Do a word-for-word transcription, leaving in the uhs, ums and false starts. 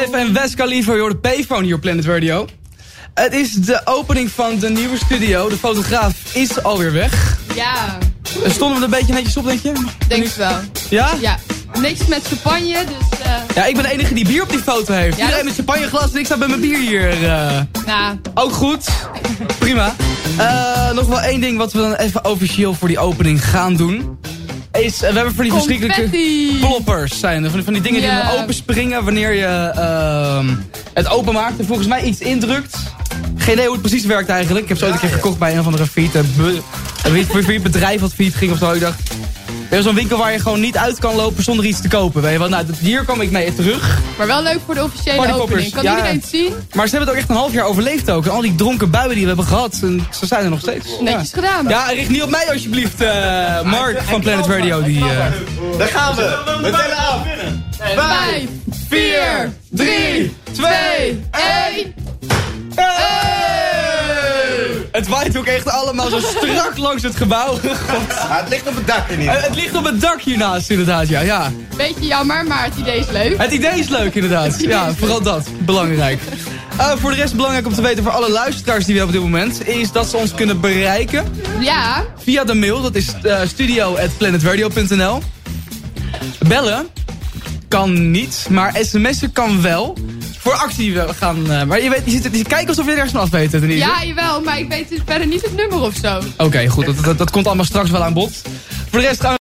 Live en Wes Khalifa, je hoort de Payphone hier op Planet Radio. Het is de opening van de nieuwe studio. De fotograaf is alweer weg. Ja. Stonden we er een beetje netjes op, denk je? Denk ik wel. Ja? Ja. Netjes met champagne, dus... Uh... Ja, ik ben de enige die bier op die foto heeft. Ja, Iedereen met champagneglas en ik sta bij mijn bier hier. Uh... Nou. Ook goed. Prima. Uh, nog wel één ding wat we dan even officieel voor die opening gaan doen. Is, uh, we hebben voor die Confetti. verschrikkelijke ploppers zijn er. Van, van die dingen Yeah. die dan open springen wanneer je uh, het openmaakt. En volgens mij iets indrukt. Geen idee hoe het precies werkt eigenlijk. Ik heb zo ooit een keer gekocht bij een of andere failliete be- bedrijf wat failliet ging of zo. Ik dacht, er is zo'n winkel waar je gewoon niet uit kan lopen zonder iets te kopen. Weet je wel? Nou, hier kom ik mee terug. Maar wel leuk voor de officiële Partypoppers. opening. Kan Ja. iedereen het zien? Maar ze hebben het ook echt een half jaar overleefd ook. En al die dronken buien die we hebben gehad, en ze zijn er nog steeds. Netjes Ja. gedaan. Ja, richt niet op mij alsjeblieft, uh, Mark van Planet Radio. Die, uh... Daar gaan we. We tellen af. Vijf, vier, drie, twee, één. Het waait ook echt allemaal zo strak langs het gebouw. God. Ja, het ligt op het dak in ieder Uh, het ligt op het dak hiernaast inderdaad, ja. ja. Beetje jammer, maar het idee is leuk. Het idee is leuk inderdaad. Ja, vooral dat. Belangrijk. Uh, voor de rest belangrijk om te weten voor alle luisteraars die we hebben op dit moment, is dat ze ons kunnen bereiken. Ja. Via de mail, dat is uh, studio at planetradio punt n l. Bellen kan niet, maar sms'en kan wel. Voor actie we gaan. Uh, maar je, weet, je zit je kijkt alsof je er ergens van af weet. Denise. Ja, jawel, maar ik weet dus verder niet het nummer of zo. Oké, okay, goed. Dat, dat, dat komt allemaal straks wel aan bod. Voor de rest gaan we